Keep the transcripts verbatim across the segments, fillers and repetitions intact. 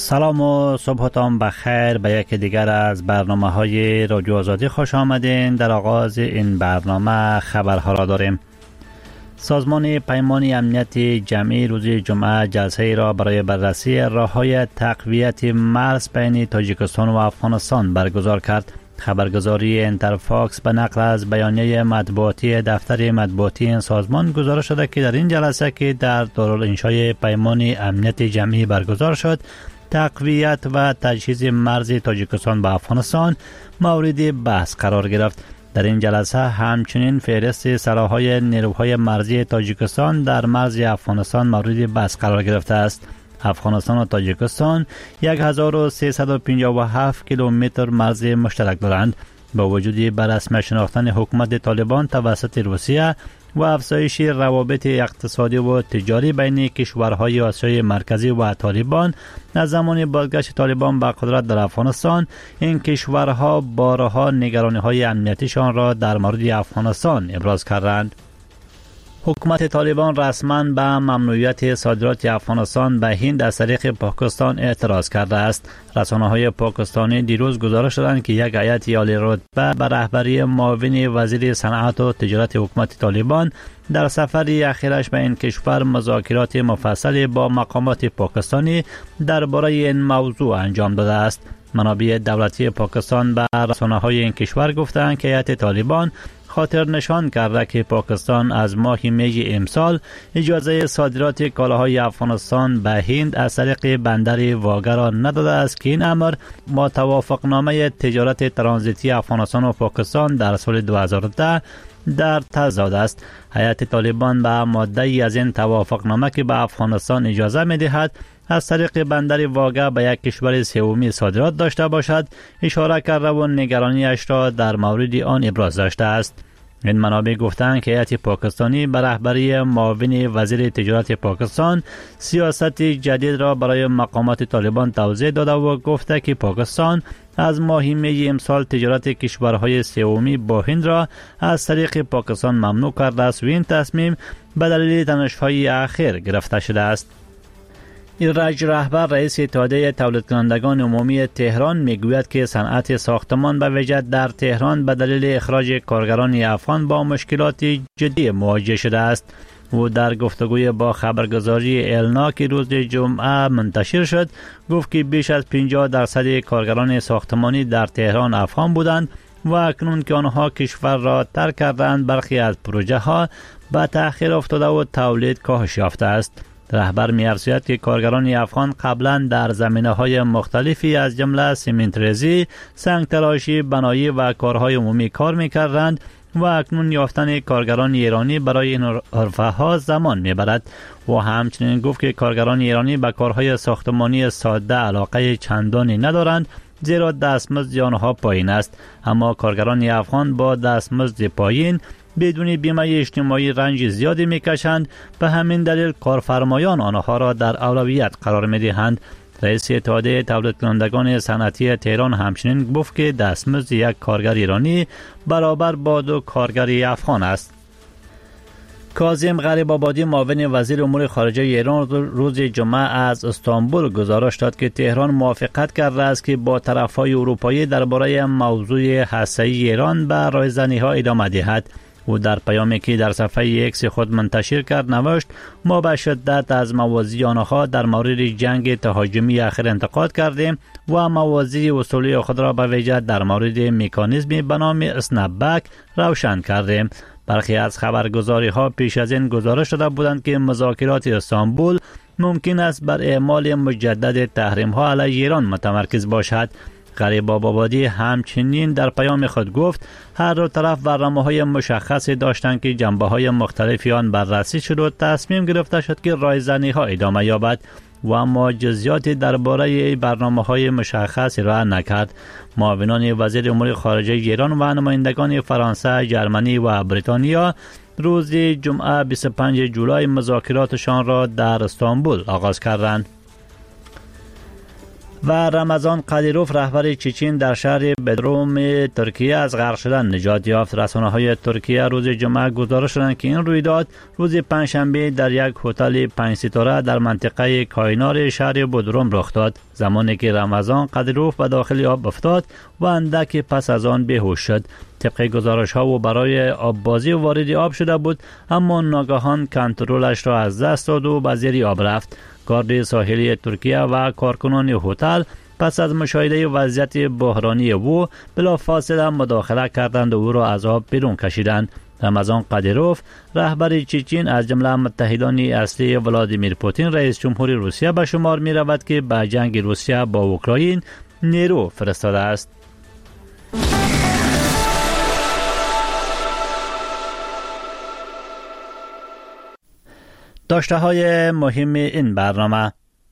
سلام و صبحتان بخیر به یک دیگر از برنامه های رادیو آزادی خوش آمدین. در آغاز این برنامه خبرها را داریم. سازمان پیمان امنیت جمعی روز جمعه جلسه را برای بررسی راه‌های تقویت مرز بین تاجیکستان و افغانستان برگزار کرد. خبرگزاری انترفاکس به نقل از بیانیه مطبوعاتی دفتر مطبوعاتی این سازمان گزارش شده که در این جلسه که در دارالانشای پیمان امنیت جمعی برگزار شد، تقویت و تجهیز مرز تاجیکستان با افغانستان مورد بحث قرار گرفت. در این جلسه همچنین فهرست سلاح‌های نیروهای مرزی تاجیکستان در مرز افغانستان مورد بحث قرار گرفته است. افغانستان و تاجیکستان هزار و سیصد و پنجاه و هفت کیلومتر مرز مشترک دارند. با وجود به رسمی شناختن حکومت طالبان توسط روسیه و افزایش روابط اقتصادی و تجاری بین کشورهای آسیای مرکزی و طالبان از زمان بازگشت طالبان به قدرت در افغانستان، این کشورها بارها نگرانی‌های امنیتیشان را در مورد افغانستان ابراز کردند. حکومت طالبان رسما به ممنوعیت صادرات افغانستان به هند از طریق پاکستان اعتراض کرده است. رسانه‌های پاکستانی دیروز گزارش دادند که یک هیئت عالی رتبه به رهبری معاون وزیر صنعت و تجارت حکومت طالبان در سفری اخیرش به این کشور مذاکرات مفصلی با مقامات پاکستانی درباره این موضوع انجام داده است. منابع دولتی پاکستان به رسانه‌های این کشور گفتند که هیئت طالبان خاطر نشان کرده که پاکستان از ماه می امسال اجازه صادرات کالاهای افغانستان به هند از طریق بندر واگه را نداده است که این امر با توافقنامه تجارت ترانزیتی افغانستان و پاکستان در سال دو هزار و ده در تضاد است. هیئت طالبان به ماده ای از این توافقنامه که به افغانستان اجازه می دهد از طریق بندر واگه به یک کشور سومی صادرات داشته باشد اشاره کرده و نگرانیش را در مورد آن ابراز داشته است. این منابع گفتند که هیئت پاکستانی به رهبری معاون وزیر تجارت پاکستان سیاست جدید را برای مقامات طالبان توضیح داده و گفته که پاکستان از ماه می امسال تجارت کشورهای سومی با هند را از طریق پاکستان ممنوع کرده است و این تصمیم به دلیل تنش‌های اخیر گرفته شده است. ایرج رهبر رئیس اتحادیه تولید کنندگان عمومی تهران میگوید که صنعت ساختمان به ویژه در تهران به دلیل اخراج کارگران افغان با مشکلات جدی مواجه شده است. او در گفتگوی با خبرگزاری النا که روز جمعه منتشر شد گفت که بیش از پنجاه درصد کارگران ساختمانی در تهران افغان بودند و اکنون که آنها کشور را ترک کردند برخی از پروژه ها به تأخیر افتاده و تولید کاهش یافته است. رهبر می‌افزاید که کارگران افغان قبلا در زمینه‌های مختلفی از جمله سیمنت‌ریزی، سنگ‌تراشی، بنایی و کارهای عمومی کار می‌کردند و اکنون یافتن کارگران ایرانی برای این حرفه‌ها زمان می‌برد. و همچنین گفت که کارگران ایرانی به کارهای ساختمانی ساده علاقه چندانی ندارند زیرا دستمزد آنها پایین است، اما کارگران افغان با دستمزد پایین بدون بیمه اجتماعی رنج زیادی میکشند. به همین دلیل کارفرمایان آنها را در اولویت قرار میدهند. رئیس اتحادیه تولید کنندگان صنعتی تهران همچنین گفت که دستمزد یک کارگر ایرانی برابر با دو کارگر افغان است. کاظم غریب‌آبادی معاون وزیر امور خارجه ایران روز جمعه از استانبول گزارش داد که تهران موافقت کرده است که با طرف‌های اروپایی درباره موضوع هسته‌ای ایران به رایزنی‌ها ادامه دهد. او در پیامی که در صفحه ایکس خود منتشر کرد نوشت: ما به شدت از موازی آنها در مورد جنگ تهاجمی اخیر انتقاد کردیم و موازی اصولی خود را به ویژه در مورد مکانیزمی به نام اسنپ‌بک روشن کردیم. برخی از خبرگزاری ها پیش از این گزارش داده بودند که مذاکرات استانبول ممکن است بر اعمال مجدد تحریم ها علیه ایران متمرکز باشد. غریب‌آبادی همچنین در پیام خود گفت هر دو طرف برنامه‌های مشخصی داشتند که جنبه‌های مختلفی آن بررسی شد و تصمیم گرفته شد که رایزنی‌ها ادامه یابد و اما جزئیاتی درباره برنامه‌های مشخصی را نکرد. معاونان وزیر امور خارجه ایران و نمایندگان فرانسه، جرمنی و بریتانیا روز جمعه بیست و پنجم جولای مذاکراتشان را در استانبول آغاز کردند. و رمضان قدیروف رهبر چچن در شهر بدروم ترکیه از غرق شدن نجات یافت. رسانه‌های ترکیه روز جمعه گزارش دادند که این رویداد روز پنجشنبه در یک هتل پنج ستاره در منطقه کاینار شهر بدروم رخ داد، زمانی که رمضان قدیروف به داخل آب افتاد و اندک پس از آن بیهوش شد. طبق گزارش ها و برای آب بازی وارد آب شده بود، اما ناگهان کنترلش را از دست داد و به زیر آب رفت. گارد ساحلی ترکیه و کارکنان هتل پس از مشاهده وضعیت بحرانی او بلافاصله مداخله کردند و او را از آب بیرون کشیدند. رمضان قدیروف رهبر چچن از جمله متحدان اصلی ولادیمیر پوتین رئیس جمهور روسیه به شمار می رود که به جنگ روسیه با اوکراین نیرو فرستاده است. داشته های مهم این برنامه: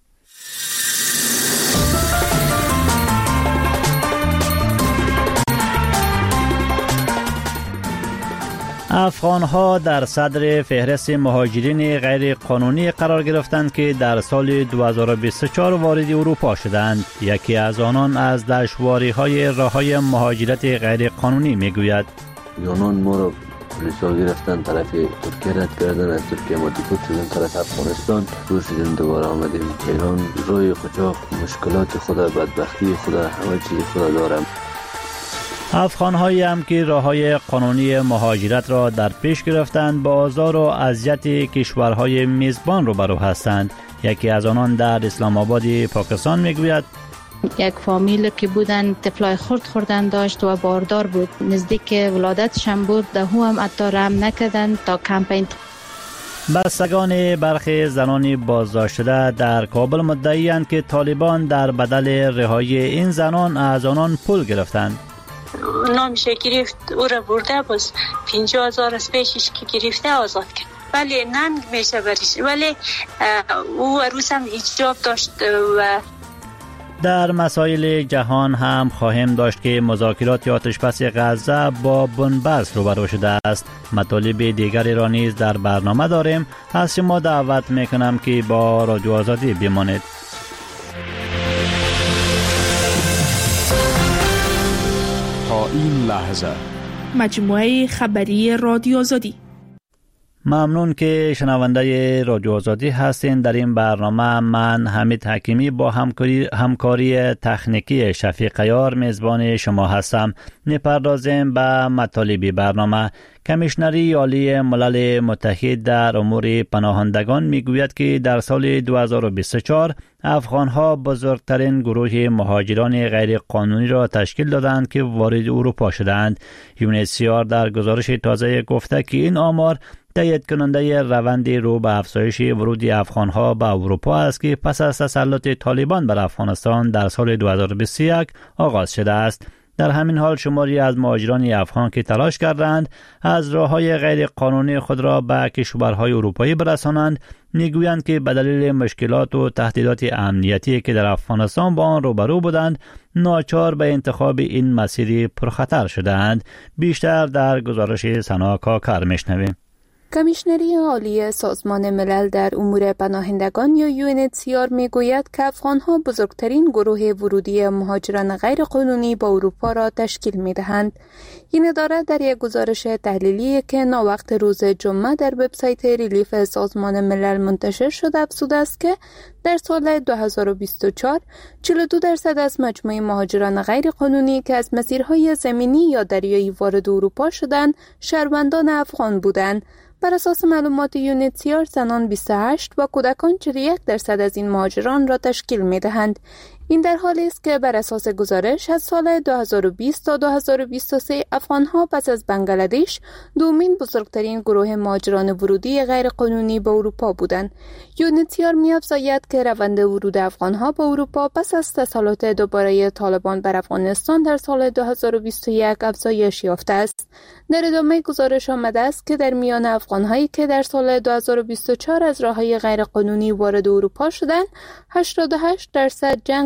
افغان‌ها در صدر فهرست مهاجرین غیر قانونی قرار گرفتند که در سال دو هزار و بیست و چهار وارد اروپا شدند. یکی از آنان از دشواری‌های راه‌های مهاجرت غیر قانونی می‌گوید. یونان ما را پلیسا گرفتن، طرف ترکیه رد کردن، از ترکیه ما دیپورت شدن طرف افغانستان، رو شدیم دوباره آمدیم ایران. روی قاچاق مشکلات خود، بدبختی خود، همه چیز خود دارم. افغان‌هایی هم که راه‌های قانونی مهاجرت را در پیش گرفتند با آزار و اذیت کشورهای میزبان روبرو هستند. یکی از آنان در اسلام آباد پاکستان میگوید یک فامیل که بودن طفلای خرد خوردن داشت و باردار بود، نزدیک ولادتشان بود، ده هم حتی رحم نکردند تا کمپین. بستگان برخی زنان بازداشت شده در کابل مدعی‌اند که طالبان در بدل رهایی این زنان از آنان پول گرفتند. نامش گرفت، او را برده باز پنجاه هزار از پیشش که گرفته آزاد کرد. ولی ننگ میشه برش، ولی او عروس هم حجاب داشت. و در مسائل جهان هم خواهیم داشت که مذاکرات آتشبس غزه با بنبست روبرو شده است. مطالب دیگری را نیز در برنامه داریم. از شما دعوت میکنم که با رادیو آزادی بمانید. تا این لحظه مجموعه خبری رادیو آزادی. ممنون که شنونده رادیو آزادی هستین. در این برنامه من حمید حکیمی با همکاری همکاری تکنیکی شفیق یار میزبان شما هستم. نپردازیم به مطالب برنامه. کمیشنری عالی ملل متحد در امور پناهندگان میگوید که در سال دو هزار و بیست و چهار افغان‌ها بزرگترین گروه مهاجران غیر قانونی را تشکیل دادند که وارد اروپا شدند. یو ان اچ سی آر در گزارش تازه گفته که این آمار تایید کننده روند رو به افزایش ورود افغان‌ها به اروپا است که پس از تسلط طالبان بر افغانستان در سال دو هزار و بیست و یک آغاز شده است. در همین حال شماری از مهاجران افغان که تلاش کردند از راه‌های غیر قانونی خود را به کشورهای اروپایی برسانند، میگویند که به دلیل مشکلات و تهدیدات امنیتی که در افغانستان با آن روبرو بودند، ناچار به انتخاب این مسیر پرخطر شدند. بیشتر در گزارش سنا کاکر میشنویم. کمیشنری عالی سازمان ملل در امور پناهندگان یا یو ان اچ سی آر میگوید که افغان‌ها بزرگترین گروه ورودی مهاجران غیر قانونی با اروپا را تشکیل می‌دهند. این اداره در یک گزارش تحلیلی که ناوقت روز جمعه در وبسایت ریلیف سازمان ملل منتشر شده افزوده است که در سال دو هزار و بیست و چهار چهل و دو درصد از مجموع مهاجران غیر قانونی که از مسیرهای زمینی یا دریایی وارد اروپا شدند شهروندان افغان بودند. بر اساس معلومات یو ان اچ سی آر زنان بیست و هشت و کودکان چهل و یک درصد از این مهاجران را تشکیل می‌دهند. این در حالی است که بر اساس گزارش از سال دو هزار و بیست تا دو هزار و بیست و سه افغان‌ها پس از بنگلادش دومین بزرگترین گروه مهاجران ورودی غیر قانونی به اروپا بودند. یو ان اچ سی آر می‌افزاید که روند ورود افغان‌ها به اروپا پس از تسلط دوباره طالبان بر افغانستان در سال دو هزار و بیست و یک افزایش یافته است. در ادامه گزارش آمده است که در میان افغان‌هایی که در سال دو هزار و بیست و چهار از راه‌های غیر قانونی وارد اروپا شدند، هشتاد و هشت درصد جنگ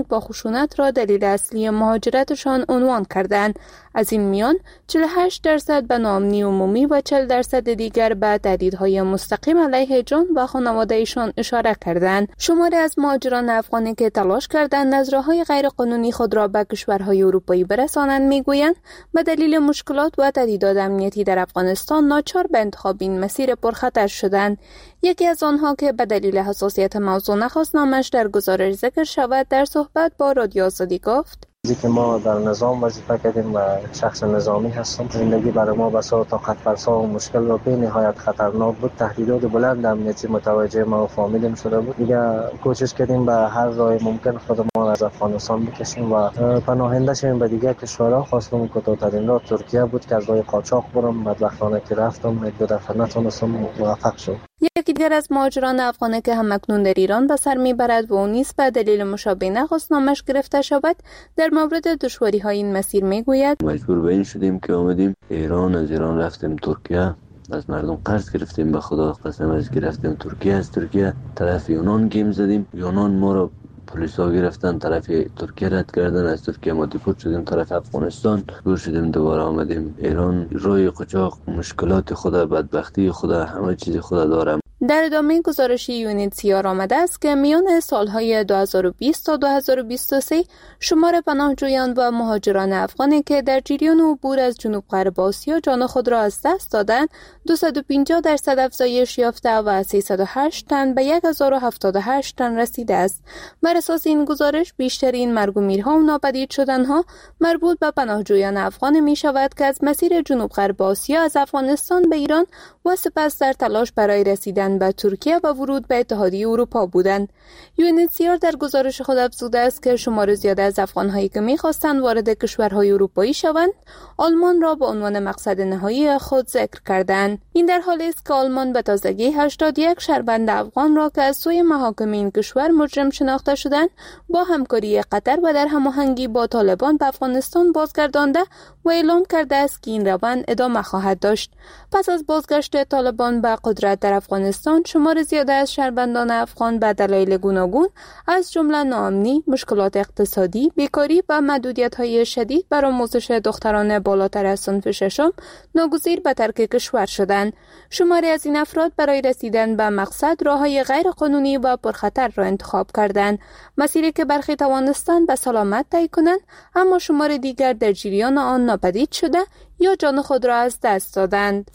با خشونت را دلیل اصلی مهاجرتشان عنوان کردند. از این میان چهل و هشت درصد به ناامنی عمومی و چهل درصد دیگر به تهدیدهای مستقیم علیه جان و خانواده‌شان اشاره کردند. شماری از مهاجران افغانی که تلاش کردند از راه‌های غیرقانونی خود را به کشورهای اروپایی برسانند میگویند به دلیل مشکلات و تهدیدات امنیتی در افغانستان ناچار به انتخاب این مسیر پرخطر شدند. یکی از آنها که به دلیل حساسیت موضوع نخواست نامش در گزارش ذکر شود در صحبت با رادیو آزادی گفت: که ما در نظام وظیفه کردیم و شخص نظامی هستم. زندگی برای ما بسا طاقت فرسا و مشکل و به نهایت خطرناک بود. تهدیدات بلند امنیتی متوجه ما و فامیلم شده بود. دیگه کوشش کردیم به هر راه ممکن خودمان از افغانستان بکشیم و پناهنده شیم به دیگه کشورها. خواستم کوتاه‌ترین راه ترکیه بود که از راه قاچاق برم. بدبختانه که رفتم یک دو دفعه نتونستم موفق شدم. یکی دیگر از مهاجران افغانی که همکنون در ایران به سر میبرد و او نیز به دلیل مشابه نخواست نامش گرفته شود در مورد دشواری های این مسیر میگوید: مجبور به این شدیم که آمدیم ایران، از ایران رفتیم ترکیه، از مردم قرض گرفتیم، به خدا قسم از گرفتیم ترکیه، از ترکیه طرف یونان گیم زدیم، یونان ما رو پلیسا گرفتن طرف ترکیه رد کردن، از ترکیه ما دیپورت شدیم طرف افغانستان، دور شدیم دوباره آمدیم ایران. روی قاچاق مشکلات خود، بدبختی خود، همه چیز خود دارم. در ادامه گزارشی یونیتسیار آمده است که میان سالهای دو هزار و بیست تا دو هزار و بیست و سه شمار پناهجویان و مهاجران افغانی که در جریان عبور از جنوب غرب آسیا جان خود را از دست دادند دویست و پنجاه درصد افزایش یافته و سیصد و هشت تن به هزار و هفتاد و هشت تن رسیده است. بر اساس این گزارش بیشترین مرگ و میرها و ناپدید شدنها مربوط به پناهجویان افغان می شود که از مسیر جنوب غرب آسیا از افغانستان به ایران و سپس در تلاش برای رسیدن به ترکیه و ورود به اتحادیه اروپا بودند. یونیتسیار در گزارش خود افزوده است که شمار زیاد از افغان‌هایی که می‌خواستند وارد کشورهای اروپایی شوند، آلمان را به عنوان مقصد نهایی خود ذکر کردند. این در حالی است که آلمان به تازگی هشتاد و یک شهروند افغان را که از سوی محاکم این کشور مجرم شناخته شدند، با همکاری قطر و در هماهنگی با طالبان به افغانستان بازگردانده و اعلام کرده است که این روند ادامه خواهد داشت. پس از بازگشت طالبان به قدرت در افغانستان، شمار زیاده از شهروندان افغان به دلایل گوناگون از جمله ناامنی، مشکلات اقتصادی، بیکاری و محدودیت‌های شدید بر آموزش دختران بالاتر از صنف ششم ناگزیر به ترک کشور شدند. شماری از این افراد برای رسیدن به مقصد راه‌های غیر قانونی و پرخطر را انتخاب کردند، مسیری که برخی توانستند به سلامت طی کنند، اما شمار دیگر در جریان آن ناپدید شده یا جان خود را از دست دادند.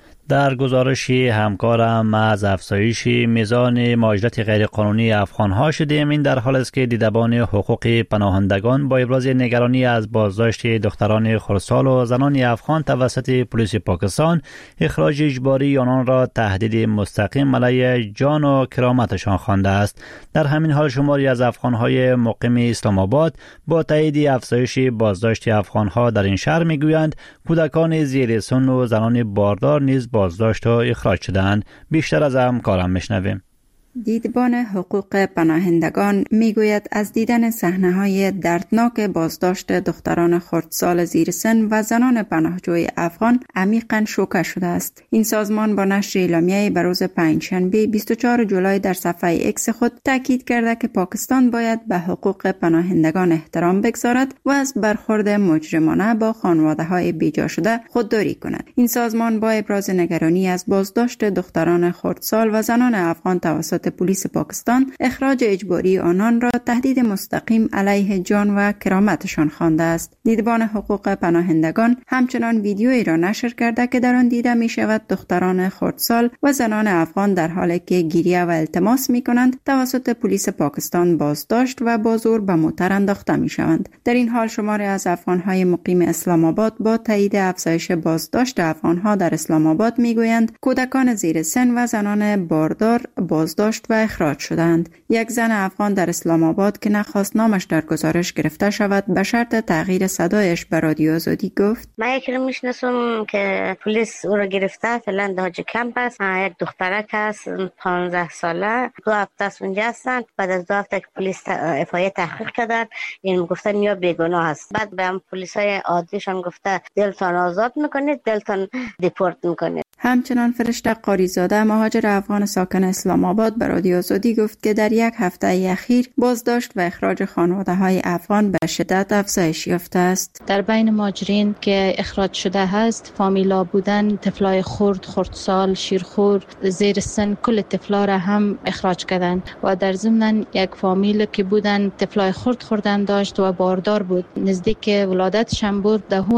در گزارشی همکارم از افزایش میزان مهاجرت غیرقانونی افغان‌ها شدیم. این در حال است که دیدبان حقوق پناهندگان با ابراز نگرانی از بازداشت دختران خردسال و زنان افغان توسط پلیس پاکستان، اخراج اجباری آنان را تهدید مستقیم علیه جان و کرامتشان خوانده است. در همین حال شماری از افغان‌های مقیم اسلام آباد با تایید افزایش بازداشت افغان‌ها در این شهر میگویند کودکان زیر سن و زنان باردار نیز بازداشت و اخراج شدند. بیشتر از همکارم میشنویم. دیدبان حقوق پناهندگان میگوید از دیدن صحنه‌های دردناک بازداشت دختران خردسال زیر سن و زنان پناهجوی افغان عمیقاً شوکه شده است. این سازمان با نشر اعلامیه‌ای به روز پنجشنبه بیست و چهارم ژولای در صفحه ایکس خود تاکید کرده که پاکستان باید به حقوق پناهندگان احترام بگذارد و از برخورد مجرمانه با خانواده‌های بیجا شده خودداری کند. این سازمان با ابراز نگرانی از بازداشت دختران خردسال و زنان افغان توسط پلیس پاکستان، اخراج اجباری آنان را تهدید مستقیم علیه جان و کرامتشان خوانده است. دیدبان حقوق پناهندگان همچنان ویدیویی را نشر کرده که در آن دیده می شود دختران خردسال و زنان افغان در حالی که گریه و التماس می کنند توسط پلیس پاکستان بازداشت و با زور به موتر انداخته می شوند. در این حال شماری از افغان‌های مقیم اسلام آباد با تایید افزایش بازداشت افغان‌ها در اسلام آباد می گویند کودکان زیر سن و زنان باردار بازداشت و اخراج شدند. یک زن افغان در اسلام آباد که نخواست نامش در گزارش گرفته شود به شرط تغییر صدایش به رادیو آزادی گفت: من یکی رو میشناسم که پلیس او رو گرفته، فعلا داج کمپ است. یک دخترک است پانزده ساله، دو هفته است اونجا هستند. بعد از دو هفته که پلیس اف آی تحقیق کردن، این گفتن یا بیگناه است. بعد به هم پلیسای عادیشان گفته دلتان آزاد میکنید، دلتان دیپورت میکنید. همچنان فرشته قاریزاده مهاجر افغان ساکن اسلام آباد به رادیو آزادی گفت که در یک هفته اخیر بازداشت و اخراج خانواده های افغان به شدت افزایش یافته است. در بین مهاجرین که اخراج شده هست فامیلا بودن، طفلای خرد، خردسال، شیرخور، زیر سن، کل طفلا را هم اخراج کردند و در ضمن یک فامیل که بودن طفلای خرد خوردن داشت و باردار بود، نزدیک ولادتش هم بود، ده